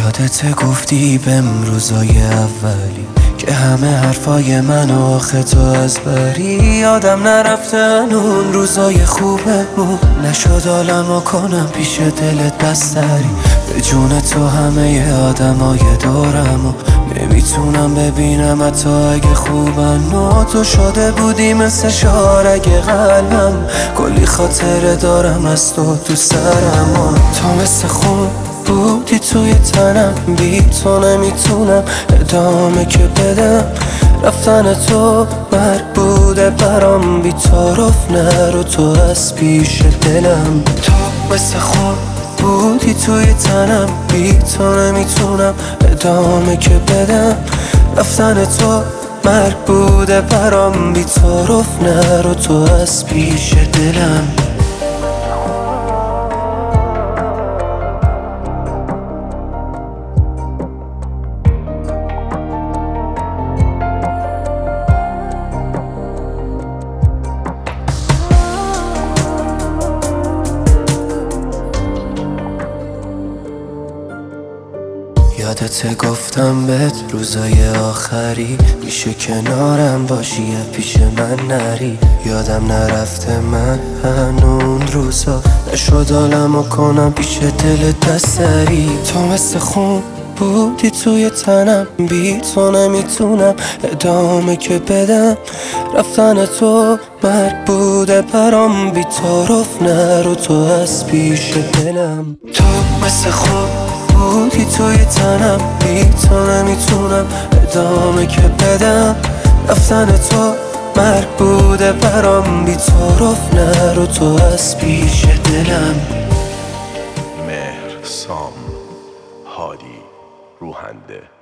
یادت گفتی بهم روزای اولی که همه حرفای من آخه تو از بری. یادم نرفتن اون روزای خوبمون، نشد عالمو کنم پیش دلت بستری. به جون تو همه آدمای دورمو نمیتونم ببینم حتی اگه خوبن. و تو شده بودی مثل شارگ قلبم، کلی خاطره دارم از تو سرم. تو مثل خون بودی توی تنم، بی تو نمیتونم ادامه که بدم. رفتن تو مرگ بوده برام، بی تعارف نرو تو از پیش دلم. تو مثل خون بودی توی تنم، بی تو نمیتونم ادامه که بدم. رفتن تو مرگ بوده برام، بی تعارف نرو تو از پیش دلم. یادت گفتم بهت روزای آخری میشه کنارم باشی یا پیش من نری. یادم نرفته من هنون روزا، نشد عالمو کنم پیش دلت بستری. تو مثل خون بودی توی تنم، بی تو نمیتونم ادامه که بدم. رفتن تو مرگ بوده برام، بی تعارف نرو تو از پیش دلم. تو مثل خون بودی توی تنم، بی تو نمیتونم ادامه که بدم. رفتن تو مرگ بوده برام، بی تعارف نرو تو از پیش دلم. مهر سام، هادی روحنده.